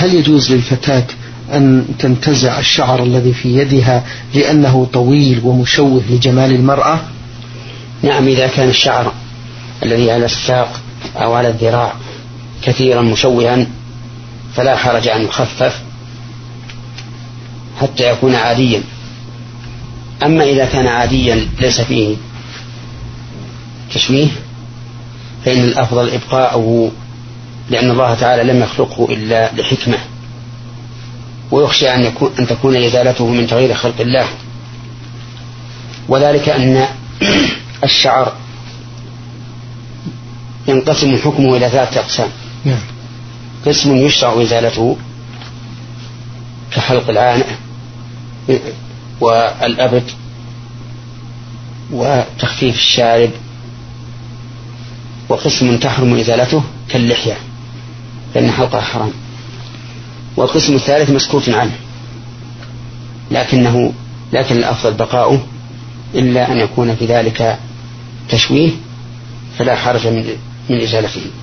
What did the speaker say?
هل يجوز للفتاة أن تنتزع الشعر الذي في يدها لأنه طويل ومشوه لجمال المرأة؟ نعم، إذا كان الشعر الذي على الساق أو على الذراع كثيرا مشوها فلا حرج أن يخفف حتى يكون عاديا. أما إذا كان عاديا ليس فيه تشويه فإن الأفضل إبقاءه، لأن الله تعالى لم يخلقه إلا لحكمة، ويخشى أن تكون إزالته من تغيير خلق الله. وذلك أن الشعر ينقسم حكمه إلى 3 أقسام. قسم يشرع إزالته كحلق العانة والأبط وتخفيف الشارب، وقسم تحرم إزالته كاللحية لأن حلقها حرام، والقسم الثالث مسكوت عنه لكن الأفضل بقاؤه إلا أن يكون في ذلك تشويه فلا حرج من إزالته.